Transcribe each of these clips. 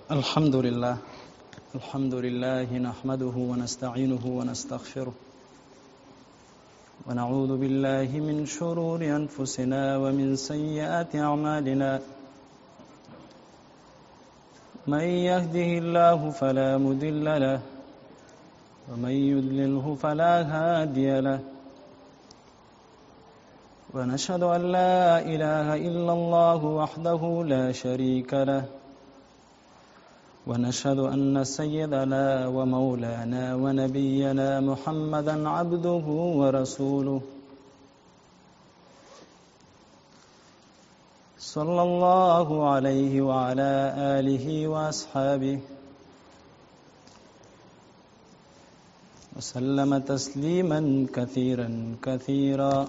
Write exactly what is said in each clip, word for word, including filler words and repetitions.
الحمد لله الحمد لله نحمده ونستعينه ونستغفره ونعوذ بالله من شرور أنفسنا ومن سيئات أعمالنا من يهده الله فلا مضل له ومن يضلله فلا هادي له ونشهد أن لا إله إلا الله وحده لا شريك له ونشهد أن سيدنا ومولانا ونبينا محمدا عبده ورسوله صلى الله عليه وعلى آله وأصحابه وسلم تسليما كثيرا كثيرا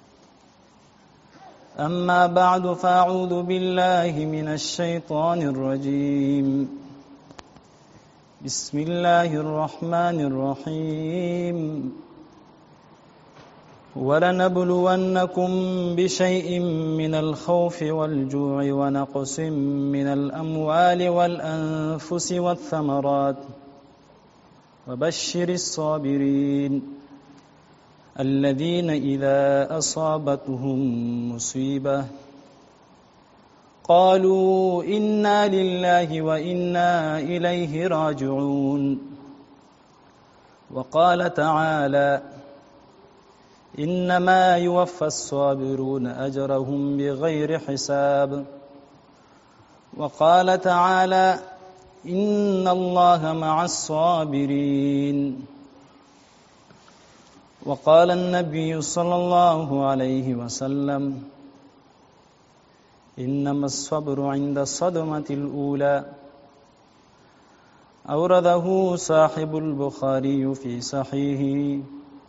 أما بعد فأعوذ بالله من الشيطان الرجيم بسم الله الرحمن الرحيم ولنبلونكم بشيء من الخوف والجوع ونقص من الأموال والأنفس والثمرات وبشر الصابرين الذين إذا أصابتهم مصيبة قالوا إنا لله وإنا إليه راجعون وقال تعالى إنما يوفى الصابرون أجرهم بغير حساب وقال تعالى إن الله مع الصابرين وقال النبي صلى الله عليه وسلم إنما الصبر عند الصدمة الأولى أورده صاحب البخاري في صحيحه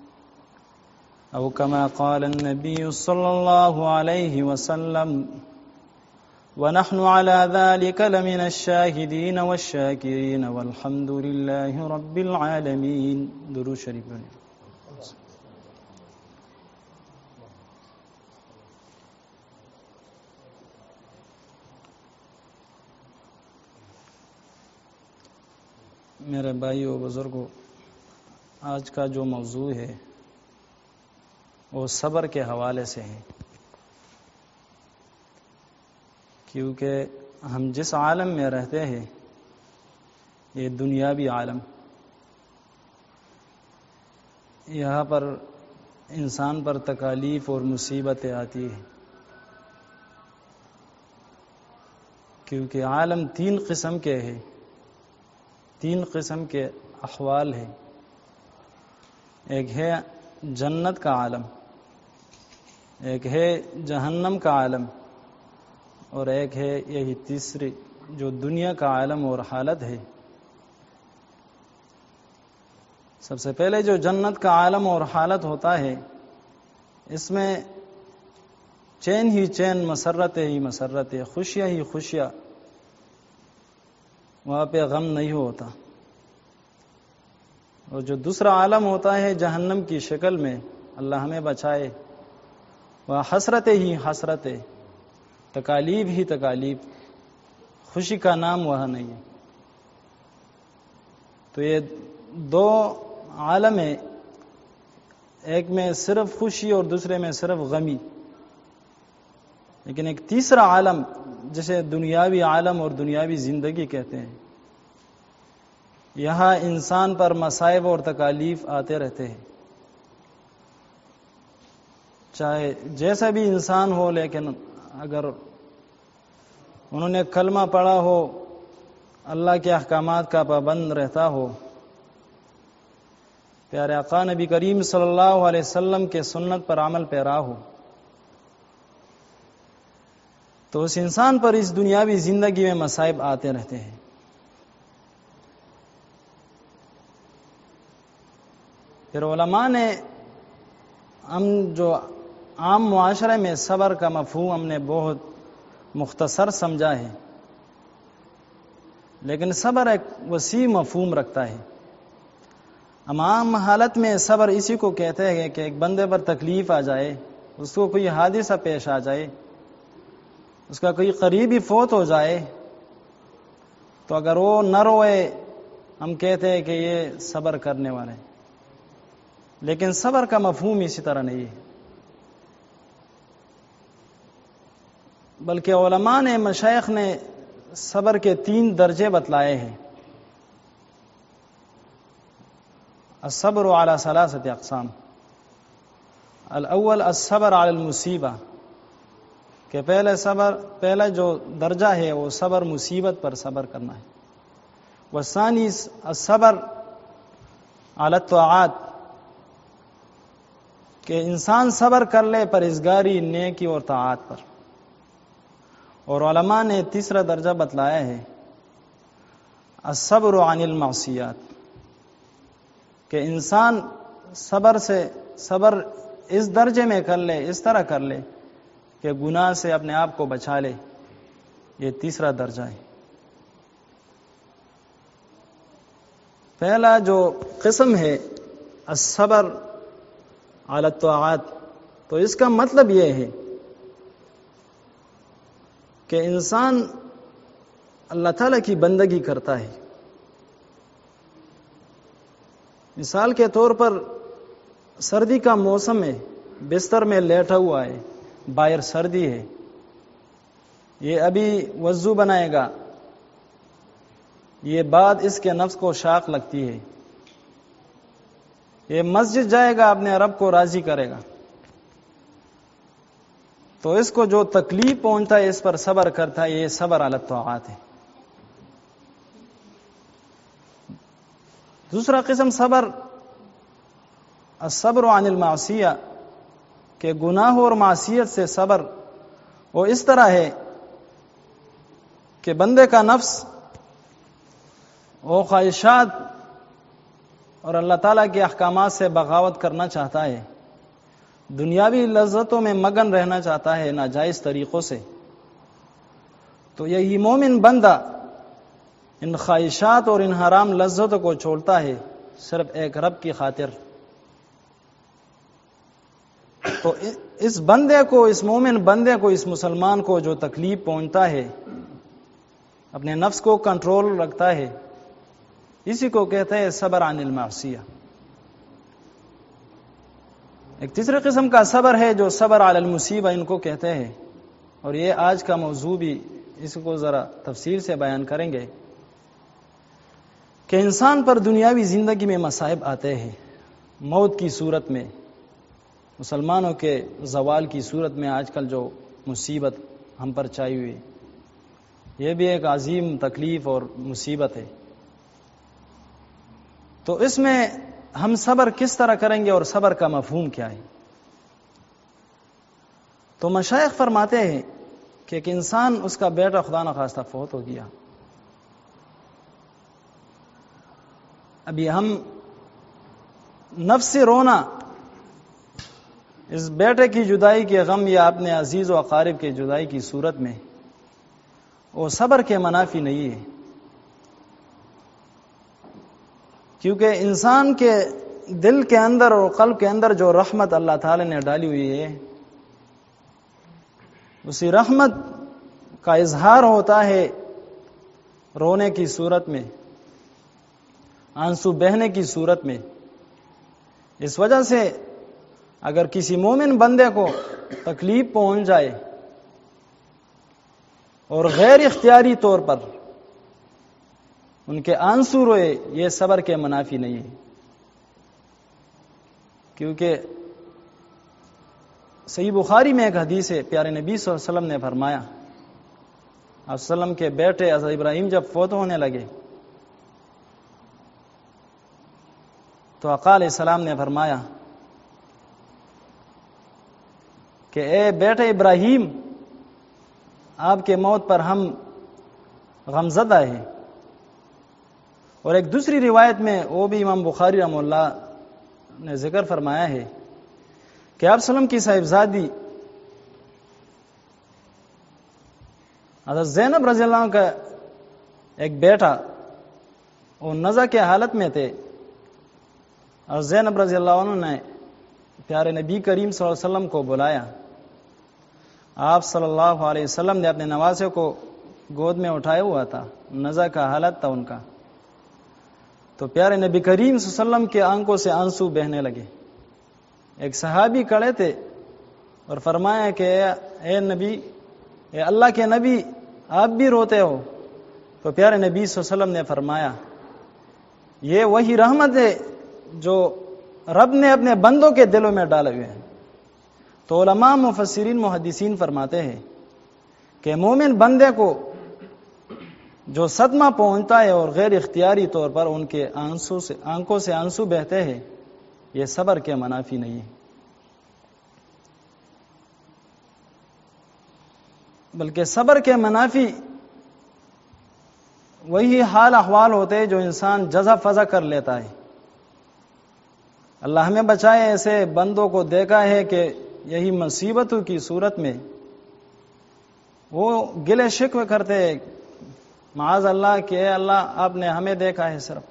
أو كما قال النبي صلى الله عليه وسلم ونحن على ذلك لمن الشاهدين والشاكرين والحمد لله رب العالمين. درود شریف پڑھیں. میرے بھائیو و بزرگوں، آج کا جو موضوع ہے وہ صبر کے حوالے سے ہے، کیونکہ ہم جس عالم میں رہتے ہیں یہ دنیاوی عالم، یہاں پر انسان پر تکالیف اور مصیبتیں آتی ہیں، کیونکہ عالم تین قسم کے ہیں، تین قسم کے احوال ہیں. ایک ہے جنت کا عالم، ایک ہے جہنم کا عالم، اور ایک ہے یہی تیسری جو دنیا کا عالم اور حالت ہے. سب سے پہلے جو جنت کا عالم اور حالت ہوتا ہے، اس میں چین ہی چین، مسرتیں ہی مسرتیں، خوشیاں ہی خوشیاں، وہاں پہ غم نہیں ہوتا. اور جو دوسرا عالم ہوتا ہے جہنم کی شکل میں، اللہ ہمیں بچائے، وہ حسرتیں ہی حسرتیں، تکالیف ہی تکالیف، خوشی کا نام وہاں نہیں ہے. تو یہ دو عالم ہیں، ایک میں صرف خوشی اور دوسرے میں صرف غمی. لیکن ایک تیسرا عالم جسے دنیاوی عالم اور دنیاوی زندگی کہتے ہیں، یہاں انسان پر مصائب اور تکالیف آتے رہتے ہیں، چاہے جیسا بھی انسان ہو، لیکن اگر انہوں نے کلمہ پڑھا ہو، اللہ کے احکامات کا پابند رہتا ہو، پیارے آقا نبی کریم صلی اللہ علیہ وسلم کے سنت پر عمل پیرا ہو، تو اس انسان پر اس دنیاوی زندگی میں مصائب آتے رہتے ہیں. پھر علماء نے ہم جو عام معاشرے میں صبر کا مفہوم ہم نے بہت مختصر سمجھا ہے، لیکن صبر ایک وسیع مفہوم رکھتا ہے. ہم عام حالت میں صبر اسی کو کہتے ہیں کہ ایک بندے پر تکلیف آ جائے، اس کو کوئی حادثہ پیش آ جائے، اس کا کوئی قریبی فوت ہو جائے، تو اگر وہ نہ روئے ہم کہتے ہیں کہ یہ صبر کرنے والے ہیں، لیکن صبر کا مفہوم اسی طرح نہیں ہے، بلکہ علماء نے مشائخ نے صبر کے تین درجے بتلائے ہیں۔ الصبر علی ثلاثۃ اقسام، الاول الصبر علی المصیبہ، کہ پہلے صبر پہلا جو درجہ ہے وہ صبر مصیبت پر صبر کرنا ہے، والثانی الصبر علی الطاعات، کہ انسان صبر کر لے پرہیزگاری، نیکی اور طاعات پر، اور علماء نے تیسرا درجہ بتلایا ہے الصبر عن المعصیات، کہ انسان صبر سے صبر اس درجے میں کر لے، اس طرح کر لے کہ گناہ سے اپنے آپ کو بچا لے، یہ تیسرا درجہ ہے۔ پہلا جو قسم ہے الصبر علی الطاعات، تو اس کا مطلب یہ ہے کہ انسان اللہ تعالیٰ کی بندگی کرتا ہے۔ مثال کے طور پر سردی کا موسم ہے، بستر میں لیٹا ہوا ہے، باہر سردی ہے، یہ ابھی وضو بنائے گا، یہ بات اس کے نفس کو شاق لگتی ہے، یہ مسجد جائے گا، اپنے رب کو راضی کرے گا، تو اس کو جو تکلیف پہنچتا ہے اس پر صبر کرتا ہے، یہ صبر علی الطاعات ہے۔ دوسرا قسم صبر الصبر عن المعصیہ، کہ گناہ اور معصیت سے صبر وہ اس طرح ہے کہ بندے کا نفس وہ خواہشات اور اللہ تعالیٰ کے احکامات سے بغاوت کرنا چاہتا ہے، دنیاوی لذتوں میں مگن رہنا چاہتا ہے ناجائز طریقوں سے، تو یہی مومن بندہ ان خواہشات اور ان حرام لذتوں کو چھوڑتا ہے صرف ایک رب کی خاطر، تو اس بندے کو، اس مومن بندے کو، اس مسلمان کو جو تکلیف پہنچتا ہے، اپنے نفس کو کنٹرول رکھتا ہے، اسی کو کہتے ہیں صبر عن المعصیہ۔ ایک تیسرے قسم کا صبر ہے جو صبر علی المصیبہ ان کو کہتے ہیں، اور یہ آج کا موضوع بھی اس کو ذرا تفصیل سے بیان کریں گے، کہ انسان پر دنیاوی زندگی میں مصائب آتے ہیں، موت کی صورت میں، مسلمانوں کے زوال کی صورت میں آج کل جو مصیبت ہم پر چھائی ہوئی، یہ بھی ایک عظیم تکلیف اور مصیبت ہے، تو اس میں ہم صبر کس طرح کریں گے اور صبر کا مفہوم کیا ہے؟ تو مشائخ فرماتے ہیں کہ ایک انسان، اس کا بیٹا خدا نخواستہ فوت ہو گیا، ابھی ہم نفس سے رونا اس بیٹے کی جدائی کے غم یا اپنے عزیز و اقارب کی جدائی کی صورت میں، وہ صبر کے منافی نہیں ہے، کیونکہ انسان کے دل کے اندر اور قلب کے اندر جو رحمت اللہ تعالی نے ڈالی ہوئی ہے، اسی رحمت کا اظہار ہوتا ہے رونے کی صورت میں، آنسو بہنے کی صورت میں۔ اس وجہ سے اگر کسی مومن بندے کو تکلیف پہنچ جائے اور غیر اختیاری طور پر ان کے آنسو روئے، یہ صبر کے منافی نہیں ہے، کیونکہ صحیح بخاری میں ایک حدیث ہے، پیارے نبی صلی اللہ علیہ وسلم نے فرمایا، آپ صلی اللہ علیہ وسلم کے بیٹے حضرت ابراہیم جب فوت ہونے لگے تو آقا علیہ السلام نے فرمایا کہ اے بیٹے ابراہیم، آپ کے موت پر ہم غمزدہ ہیں۔ اور ایک دوسری روایت میں وہ بھی امام بخاری رحمہ اللہ نے ذکر فرمایا ہے کہ آپ صلی اللہ علیہ وسلم کی صاحبزادی حضرت زینب رضی اللہ عنہ کا ایک بیٹا وہ نزع کے حالت میں تھے، اور زینب رضی اللہ عنہ نے پیارے نبی کریم صلی اللہ علیہ وسلم کو بلایا، آپ صلی اللہ علیہ وسلم نے اپنے نواسے کو گود میں اٹھایا ہوا تھا، نزع کا حالت تھا ان کا، تو پیارے نبی کریم صلی اللہ علیہ وسلم کے آنکھوں سے آنسو بہنے لگے۔ ایک صحابی کھڑے تھے اور فرمایا کہ اے نبی، اے اللہ کے نبی، آپ بھی روتے ہو؟ تو پیارے نبی صلی اللہ علیہ وسلم نے فرمایا یہ وہی رحمت ہے جو رب نے اپنے بندوں کے دلوں میں ڈالے ہوئے ہیں۔ تو علماء، مفسرین، محدثین فرماتے ہیں کہ مومن بندے کو جو صدمہ پہنچتا ہے اور غیر اختیاری طور پر ان کے آنسو سے آنکھوں سے آنسو بہتے ہیں، یہ صبر کے منافی نہیں ہے، بلکہ صبر کے منافی وہی حال احوال ہوتے ہیں جو انسان جزا فضا کر لیتا ہے۔ اللہ ہمیں بچائے، ایسے بندوں کو دیکھا ہے کہ یہی مصیبتوں کی صورت میں وہ گلے شکوے کرتے ہیں، معاذ اللہ کہ اے اللہ آپ نے ہمیں دیکھا ہے صرف۔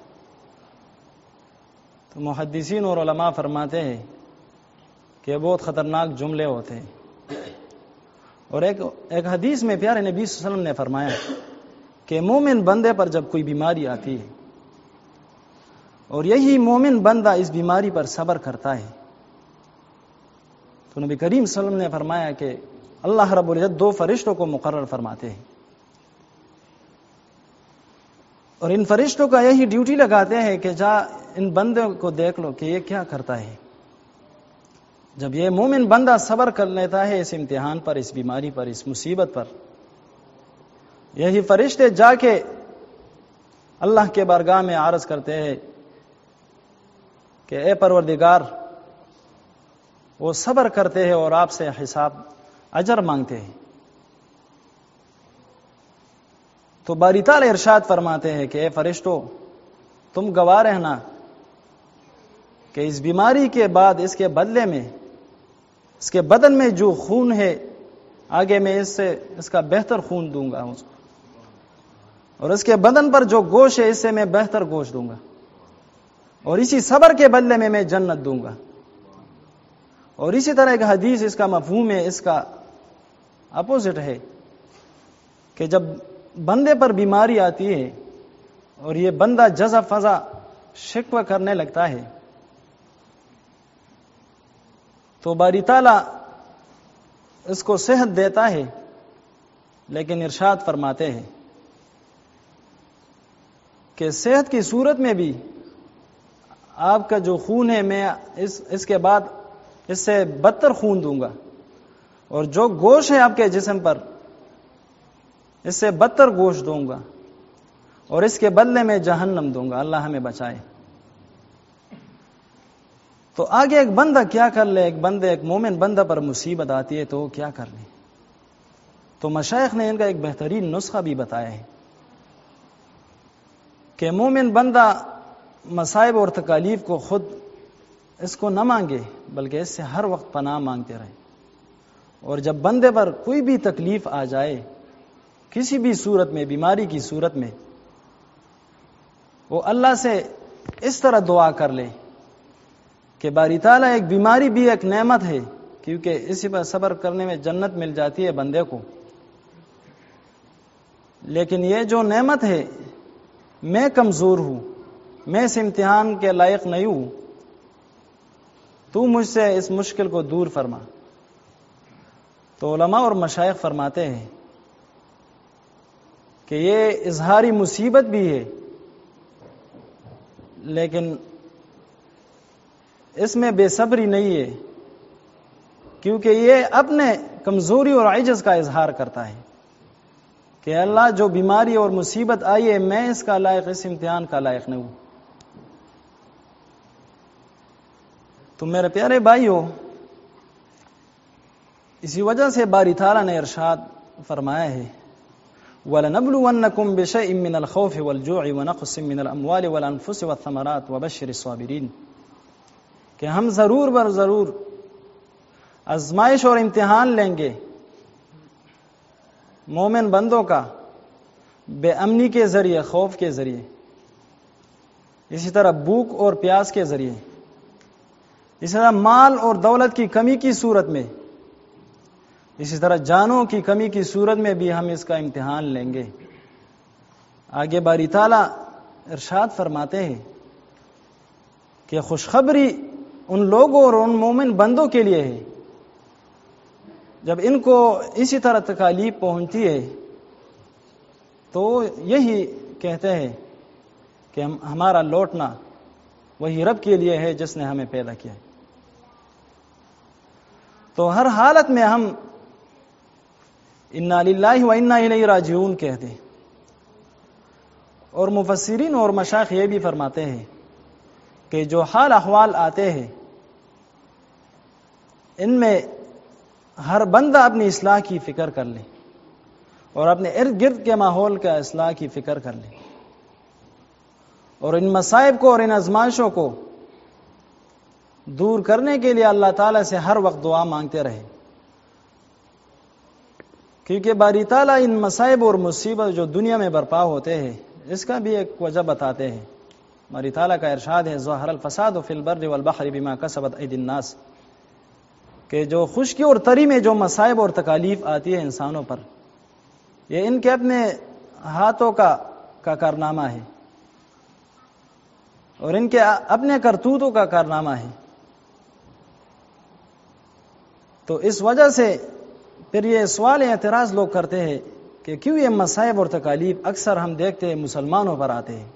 تو محدثین اور علماء فرماتے ہیں کہ بہت خطرناک جملے ہوتے ہیں۔ اور ایک ایک حدیث میں پیارے نبی صلی اللہ علیہ وسلم نے فرمایا کہ مومن بندے پر جب کوئی بیماری آتی ہے اور یہی مومن بندہ اس بیماری پر صبر کرتا ہے، تو نبی کریم صلی اللہ علیہ وسلم نے فرمایا کہ اللہ رب العزت دو فرشتوں کو مقرر فرماتے ہیں، اور ان فرشتوں کا یہی ڈیوٹی لگاتے ہیں کہ جا ان بندوں کو دیکھ لو کہ یہ کیا کرتا ہے۔ جب یہ مومن بندہ صبر کر لیتا ہے اس امتحان پر، اس بیماری پر، اس مصیبت پر، یہی فرشتے جا کے اللہ کے بارگاہ میں عرض کرتے ہیں کہ اے پروردگار، وہ صبر کرتے ہیں اور آپ سے حساب اجر مانگتے ہیں۔ تو باری تعالی ارشاد فرماتے ہیں کہ اے فرشتو، تم گواہ رہنا کہ اس بیماری کے بعد اس کے بدلے میں اس کے بدن میں جو خون ہے آگے میں اس سے اس کا بہتر خون دوں گا اس کو، اور اس کے بدن پر جو گوشت ہے اس سے میں بہتر گوشت دوں گا، اور اسی صبر کے بدلے میں میں جنت دوں گا۔ اور اسی طرح ایک حدیث اس کا مفہوم ہے، اس کا اپوزٹ ہے کہ جب بندے پر بیماری آتی ہے اور یہ بندہ جزا فضا شکوہ کرنے لگتا ہے تو باری تعالیٰ اس کو صحت دیتا ہے، لیکن ارشاد فرماتے ہیں کہ صحت کی صورت میں بھی آپ کا جو خون ہے میں اس اس کے بعد اس سے بدتر خون دوں گا، اور جو گوشت ہے آپ کے جسم پر اس سے بدتر گوشت دوں گا، اور اس کے بدلے میں جہنم دوں گا۔ اللہ ہمیں بچائے۔ تو آگے ایک بندہ کیا کر لے، ایک بندے ایک مومن بندہ پر مصیبت آتی ہے تو وہ کیا کر لے؟ تو مشائخ نے ان کا ایک بہترین نسخہ بھی بتایا ہے کہ مومن بندہ مصائب اور تکالیف کو خود اس کو نہ مانگے، بلکہ اس سے ہر وقت پناہ مانگتے رہے، اور جب بندے پر کوئی بھی تکلیف آ جائے کسی بھی صورت میں، بیماری کی صورت میں، وہ اللہ سے اس طرح دعا کر لے کہ باری تعالیٰ ایک بیماری بھی ایک نعمت ہے، کیونکہ اسی پر صبر کرنے میں جنت مل جاتی ہے بندے کو، لیکن یہ جو نعمت ہے میں کمزور ہوں، میں اس امتحان کے لائق نہیں ہوں، تو مجھ سے اس مشکل کو دور فرما۔ تو علماء اور مشائخ فرماتے ہیں کہ یہ اظہاری مصیبت بھی ہے، لیکن اس میں بے صبری نہیں ہے، کیونکہ یہ اپنے کمزوری اور عجز کا اظہار کرتا ہے کہ اللہ جو بیماری اور مصیبت آئی ہے میں اس کا لائق، اس امتحان کا لائق نہیں ہوں۔ تو میرے پیارے بھائیو، اسی وجہ سے باری تعالیٰ نے ارشاد فرمایا ہے وَلَنَبْلُوَنَّكُمْ بِشَيْءٍ مِّنَ الْخَوْفِ وَالْجُوعِ وَنَقْصٍ مِّنَ الْأَمْوَالِ وَالْأَنفُسِ وَالثَّمَرَاتِ وَبَشِّرِ الصَّابِرِينَ، کہ ہم ضرور بر ضرور آزمائش اور امتحان لیں گے مومن بندوں کا، بے امنی کے ذریعے، خوف کے ذریعے، اسی طرح بھوک اور پیاس کے ذریعے، اسی طرح مال اور دولت کی کمی کی صورت میں، اسی طرح جانوں کی کمی کی صورت میں بھی ہم اس کا امتحان لیں گے۔ آگے باری تعالیٰ ارشاد فرماتے ہیں کہ خوشخبری ان لوگوں اور ان مومن بندوں کے لیے ہے جب ان کو اسی طرح تکالیف پہنچتی ہے تو یہی کہتے ہیں کہ ہم ہمارا لوٹنا وہی رب کے لیے ہے جس نے ہمیں پیدا کیا ہے۔ تو ہر حالت میں ہم انا للہ و انا الیہ راجعون کہتے ہیں۔ اور مفسرین اور مشائخ یہ بھی فرماتے ہیں کہ جو حال احوال آتے ہیں ان میں ہر بندہ اپنی اصلاح کی فکر کر لے اور اپنے ارد گرد کے ماحول کا اصلاح کی فکر کر لے اور ان مصائب کو اور ان آزمائشوں کو دور کرنے کے لیے اللہ تعالیٰ سے ہر وقت دعا مانگتے رہے، کیونکہ باری تعالیٰ ان مصائب اور مصیبت جو دنیا میں برپا ہوتے ہیں اس کا بھی ایک وجہ بتاتے ہیں۔ باری تعالیٰ کا ارشاد ہے ظہر الفساد فی البر والبحر بما کسبت ایدی الناس، کہ جو خشکی اور تری میں جو مصائب اور تکالیف آتی ہے انسانوں پر یہ ان کے اپنے ہاتھوں کا کا کارنامہ ہے اور ان کے اپنے کرتوتوں کا کارنامہ ہے۔ تو اس وجہ سے پھر یہ سوال اعتراض لوگ کرتے ہیں کہ کیوں یہ مصائب اور تکالیف اکثر ہم دیکھتے ہیں مسلمانوں پر آتے ہیں۔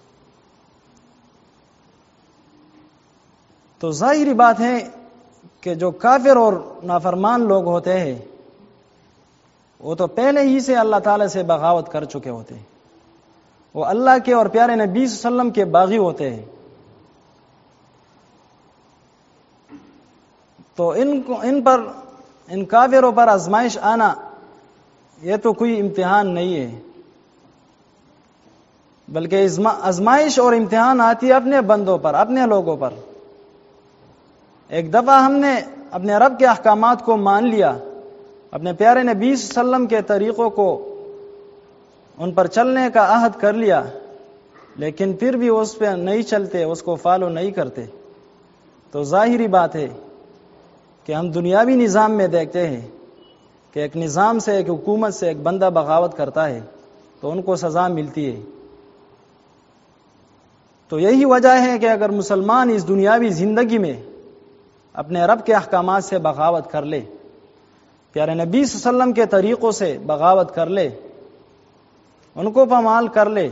تو ظاہری بات ہے کہ جو کافر اور نافرمان لوگ ہوتے ہیں وہ تو پہلے ہی سے اللہ تعالیٰ سے بغاوت کر چکے ہوتے ہیں، وہ اللہ کے اور پیارے نبی صلی اللہ علیہ وسلم کے باغی ہوتے ہیں۔ تو ان کو ان پر ان کافروں پر آزمائش آنا یہ تو کوئی امتحان نہیں ہے، بلکہ آزمائش اور امتحان آتی ہے اپنے بندوں پر، اپنے لوگوں پر۔ ایک دفعہ ہم نے اپنے رب کے احکامات کو مان لیا، اپنے پیارے نبی صلی اللہ علیہ وسلم کے طریقوں کو ان پر چلنے کا عہد کر لیا، لیکن پھر بھی اس پہ نہیں چلتے، اس کو فالو نہیں کرتے، تو ظاہری بات ہے کہ ہم دنیاوی نظام میں دیکھتے ہیں کہ ایک نظام سے، ایک حکومت سے ایک بندہ بغاوت کرتا ہے تو ان کو سزا ملتی ہے۔ تو یہی وجہ ہے کہ اگر مسلمان اس دنیاوی زندگی میں اپنے رب کے احکامات سے بغاوت کر لے، پیارے نبی صلی اللہ علیہ وسلم کے طریقوں سے بغاوت کر لے، ان کو پامال کر لے،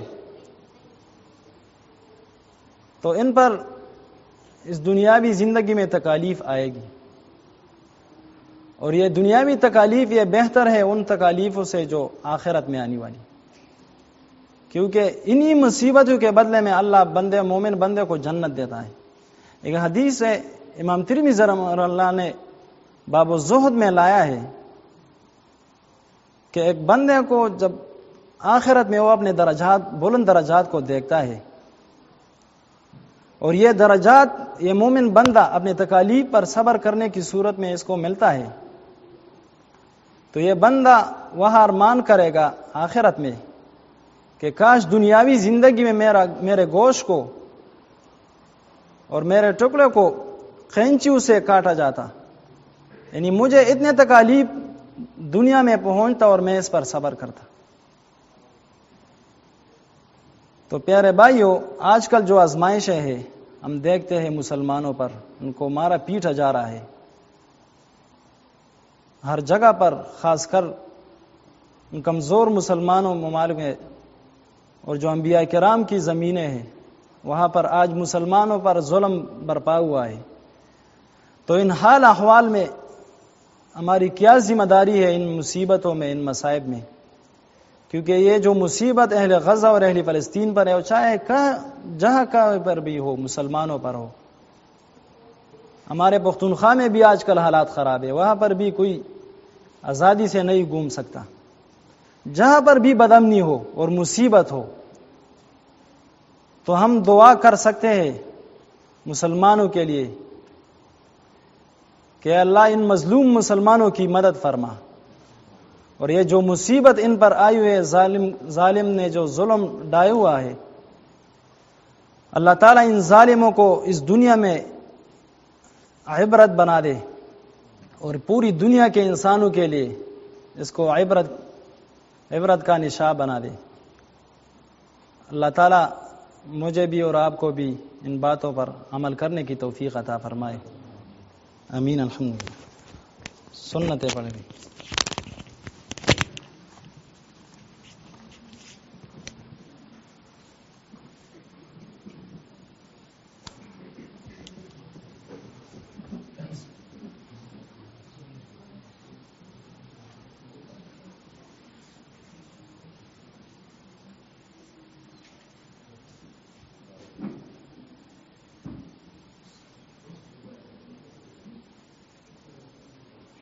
تو ان پر اس دنیاوی زندگی میں تکالیف آئے گی، اور یہ دنیاوی تکالیف یہ بہتر ہے ان تکالیفوں سے جو آخرت میں آنے والی، کیونکہ انہی مصیبتوں کے بدلے میں اللہ بندے مومن بندے کو جنت دیتا ہے۔ ایک حدیث ہے امام ترمذی رحمہ اللہ نے باب الزہد میں لایا ہے کہ ایک بندے کو جب آخرت میں وہ اپنے درجات بلند درجات کو دیکھتا ہے اور یہ درجات یہ مومن بندہ اپنے تکالیف پر صبر کرنے کی صورت میں اس کو ملتا ہے، تو یہ بندہ وہاں ارمان کرے گا آخرت میں کہ کاش دنیاوی زندگی میں میرا میرے گوشت کو اور میرے ٹکڑے کو قینچیوں سے کاٹا جاتا، یعنی مجھے اتنے تکالیف دنیا میں پہنچتا اور میں اس پر صبر کرتا۔ تو پیارے بھائیو، آج کل جو آزمائشیں ہیں ہم دیکھتے ہیں مسلمانوں پر، ان کو مارا پیٹا جا رہا ہے ہر جگہ پر، خاص کر ان کمزور مسلمانوں ممالک میں، اور جو انبیاء کرام کی زمینیں ہیں وہاں پر آج مسلمانوں پر ظلم برپا ہوا ہے۔ تو ان حال احوال میں ہماری کیا ذمہ داری ہے ان مصیبتوں میں، ان مصائب میں؟ کیونکہ یہ جو مصیبت اہل غزہ اور اہل فلسطین پر ہے، وہ چاہے جہاں کہیں پر بھی ہو، مسلمانوں پر ہو۔ ہمارے پختونخوا میں بھی آج کل حالات خراب ہے، وہاں پر بھی کوئی آزادی سے نہیں گھوم سکتا۔ جہاں پر بھی بدامنی ہو اور مصیبت ہو تو ہم دعا کر سکتے ہیں مسلمانوں کے لیے کہ اللہ ان مظلوم مسلمانوں کی مدد فرما، اور یہ جو مصیبت ان پر آئی ہوئے ظالم ظالم نے جو ظلم ڈایا ہوا ہے، اللہ تعالیٰ ان ظالموں کو اس دنیا میں عبرت بنا دے اور پوری دنیا کے انسانوں کے لیے اس کو عبرت عبرت کا نشان بنا دے۔ اللہ تعالیٰ مجھے بھی اور آپ کو بھی ان باتوں پر عمل کرنے کی توفیق عطا فرمائے، آمین۔ الحمدللہ۔ سنتیں پڑھیں۔